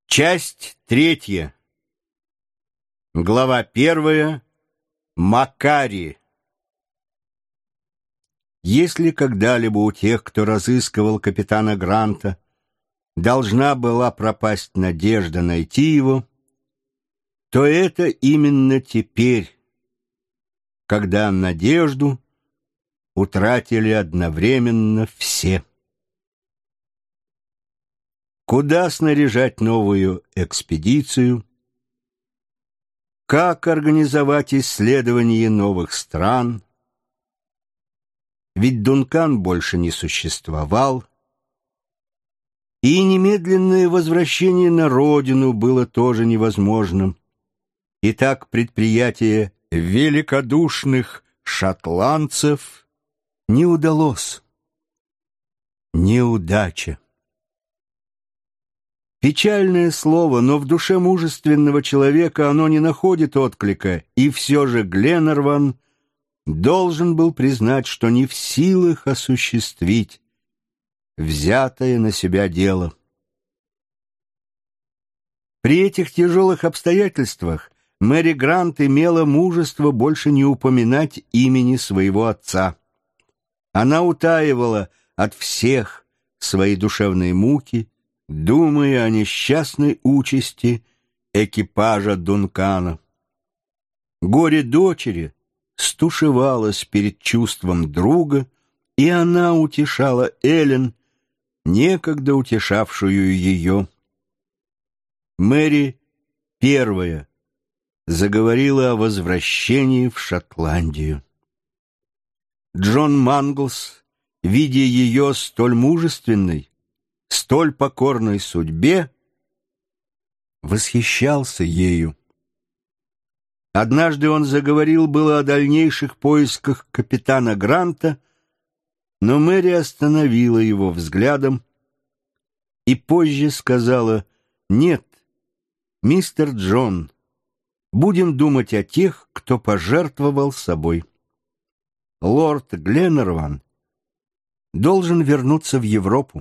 Часть третья. Глава первая. Макари. Если когда-либо у тех, кто разыскивал капитана Гранта, должна была пропасть надежда найти его, то это именно теперь, когда надежду утратили одновременно все. Куда снаряжать новую экспедицию? Как организовать исследование новых стран? Ведь Дункан больше не существовал, и немедленное возвращение на родину было тоже невозможным. Итак, предприятие великодушных шотландцев не удалось. Неудача. Печальное слово, но в душе мужественного человека оно не находит отклика, и все же Гленарван должен был признать, что не в силах осуществить взятое на себя дело. При этих тяжелых обстоятельствах Мэри Грант имела мужество больше не упоминать имени своего отца. Она утаивала от всех свои душевные муки, думая о несчастной участи экипажа Дункана. Горе дочери стушевалось перед чувством друга, и она утешала Эллен, некогда утешавшую ее. Мэри первая заговорила о возвращении в Шотландию. Джон Манглс, видя ее столь мужественной, столь покорной судьбе, восхищался ею. Однажды он заговорил было о дальнейших поисках капитана Гранта, но Мэри остановила его взглядом и позже сказала: «Нет, мистер Джон, будем думать о тех, кто пожертвовал собой. Лорд Гленарван должен вернуться в Европу».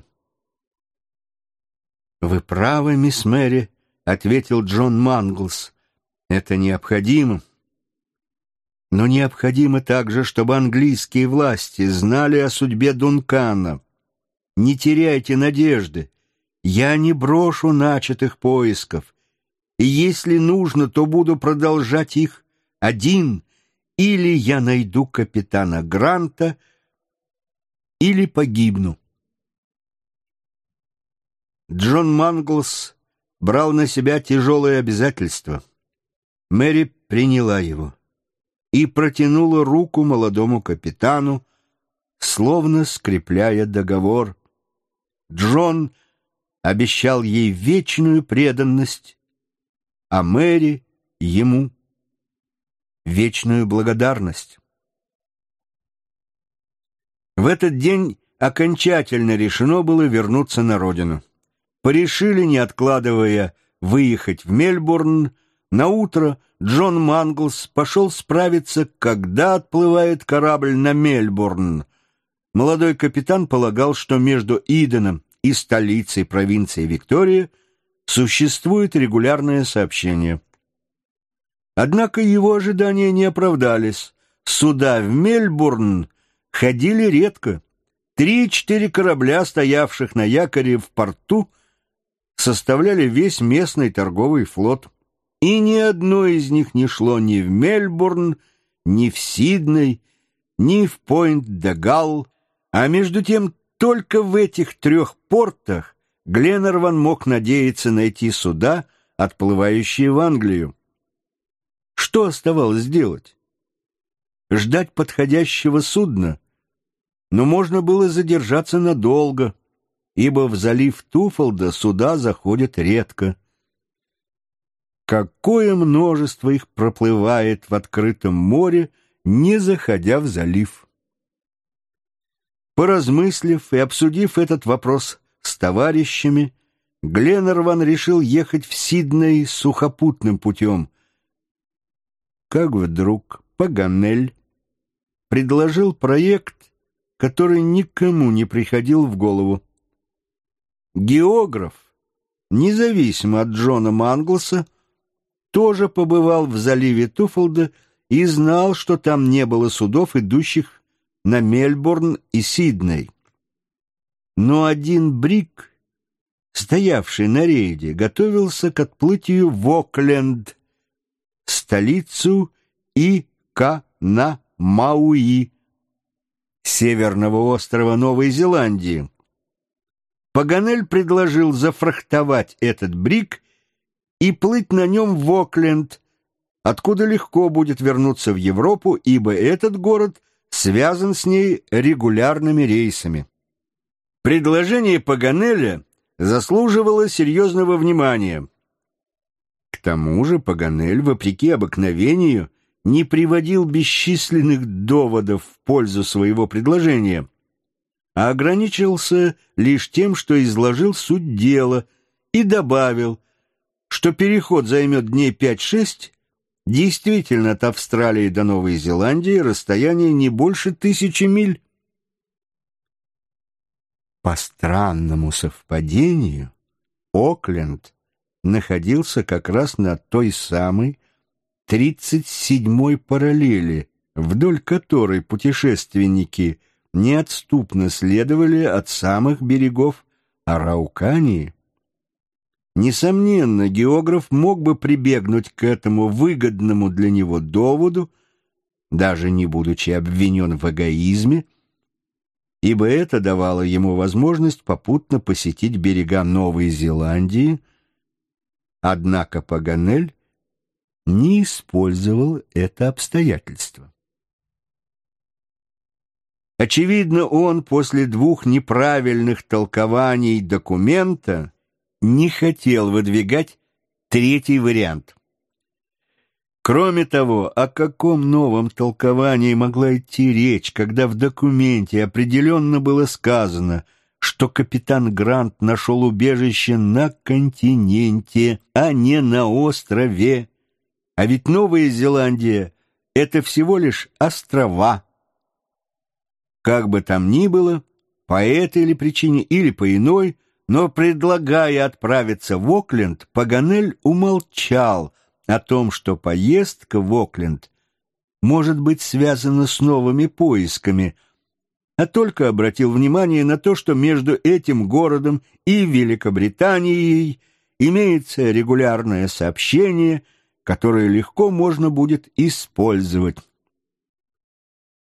«Вы правы, мисс Мэри», — ответил Джон Манглс. «Это необходимо. Но необходимо также, чтобы английские власти знали о судьбе Дункана. Не теряйте надежды. Я не брошу начатых поисков. И если нужно, то буду продолжать их один. Или я найду капитана Гранта, или погибну». Джон Манглс брал на себя тяжелое обязательство. Мэри приняла его и протянула руку молодому капитану, словно скрепляя договор. Джон обещал ей вечную преданность, а Мэри — ему вечную благодарность. В этот день окончательно решено было вернуться на родину. Порешили, не откладывая, выехать в Мельбурн. Наутро Джон Манглс пошел справиться, когда отплывает корабль на Мельбурн. Молодой капитан полагал, что между Иденом и столицей провинции Виктория существует регулярное сообщение. Однако его ожидания не оправдались. Суда в Мельбурн ходили редко. 3-4 корабля, стоявших на якоре в порту, составляли весь местный торговый флот, и ни одно из них не шло ни в Мельбурн, ни в Сидней, ни в Пойнт-де-Галл, а между тем только в этих 3 портах Гленарван мог надеяться найти суда, отплывающие в Англию. Что оставалось делать? Ждать подходящего судна, но можно было задержаться надолго, ибо в залив Туффолда суда заходят редко. Какое множество их проплывает в открытом море, не заходя в залив. Поразмыслив и обсудив этот вопрос с товарищами, Гленарван решил ехать в Сидней сухопутным путем. Как вдруг Паганель предложил проект, который никому не приходил в голову. Географ, независимо от Джона Манглса, тоже побывал в заливе Туффолда и знал, что там не было судов, идущих на Мельбурн и Сидней. Но один бриг, стоявший на рейде, готовился к отплытию в Окленд, столицу Ика-на-Мауи, северного острова Новой Зеландии. Паганель предложил зафрахтовать этот бриг и плыть на нем в Окленд, откуда легко будет вернуться в Европу, ибо этот город связан с ней регулярными рейсами. Предложение Паганеля заслуживало серьезного внимания. К тому же Паганель, вопреки обыкновению, не приводил бесчисленных доводов в пользу своего предложения, а ограничился лишь тем, что изложил суть дела и добавил, что переход займет дней 5-6, действительно от Австралии до Новой Зеландии расстояние не больше 1000 миль. По странному совпадению, Окленд находился как раз на той самой 37-й параллели, вдоль которой путешественники неотступно следовали от самых берегов Араукании. Несомненно, географ мог бы прибегнуть к этому выгодному для него доводу, даже не будучи обвинен в эгоизме, ибо это давало ему возможность попутно посетить берега Новой Зеландии, однако Паганель не использовал это обстоятельство. Очевидно, он после 2 неправильных толкований документа не хотел выдвигать 3-й вариант. Кроме того, о каком новом толковании могла идти речь, когда в документе определенно было сказано, что капитан Грант нашел убежище на континенте, а не на острове? А ведь Новая Зеландия — это всего лишь острова. Как бы там ни было, по этой или причине, или по иной, но, предлагая отправиться в Окленд, Паганель умолчал о том, что поездка в Окленд может быть связана с новыми поисками, а только обратил внимание на то, что между этим городом и Великобританией имеется регулярное сообщение, которое легко можно будет использовать.